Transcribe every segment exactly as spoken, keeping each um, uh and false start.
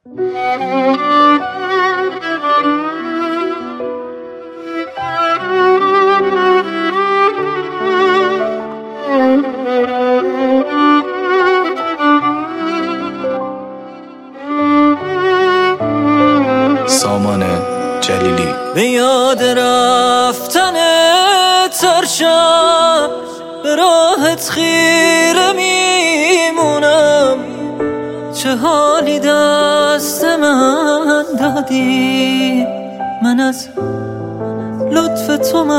سامان جلیلی. به یاد رفتن ترشم به راحت خیره میمونم، چه حالی دست من دادی، من از لطف تو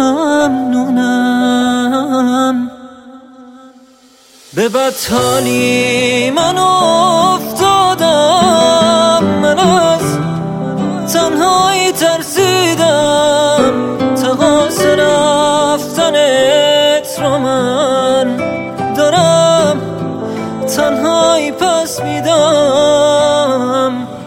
ممنونم. به بدحالی من افتادم، من از تنهایی ترسیدم، تقاص رفتنت رو من دارم تنهایی پس میدم.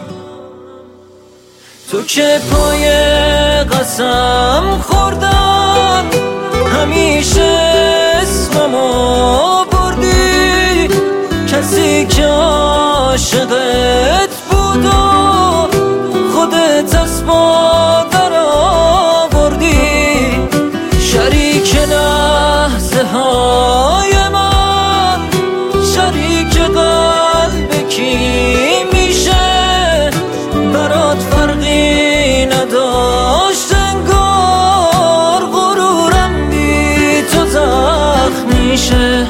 تو که پای قسم خوردم همیشه اسممو بردی، کسی که عاشقت بود و خودت از مادر آوردی، شریک لحظه های من، شریک قلب کی میشه، برات فرقی نداشت انگار، غرورم بی تو زخم میشه.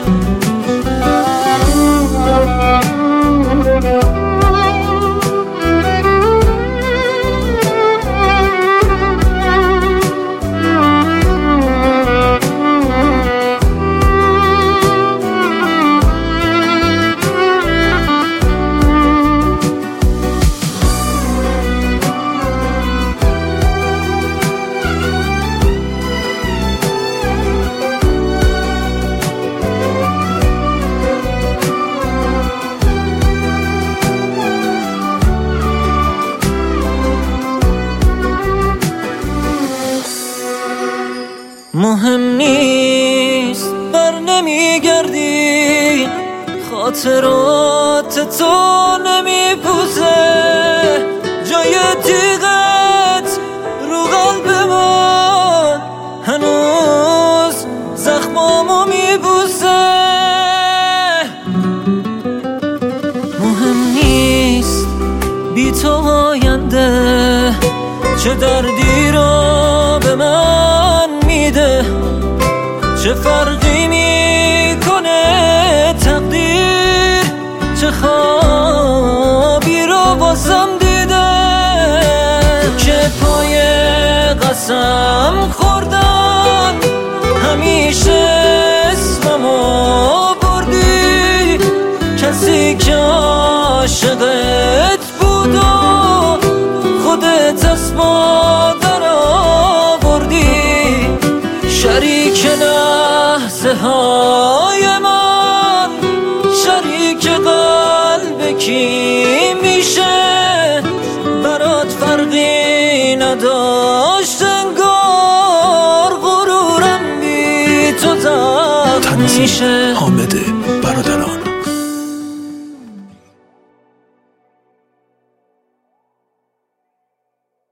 مهم نیست بر نمیگردی، خاطرات تو نمیپوزه، جای تیغت رو قلب من هنوز زخمامو میبوسه. مهم نیست بی تو آینده چه دردی را به من میده، چه فرقی میکنه تقدیر، چه خوابی رو بازم دیده. که پای قسم خوردم همیشه اسممو بردی، کسی که عاشقت بود و خودت از مادر آوردی، شریک لحظه های من، شریک قلب کی میشه، برات فرقی نداشت انگار، غرورم بی تو زخم میشه.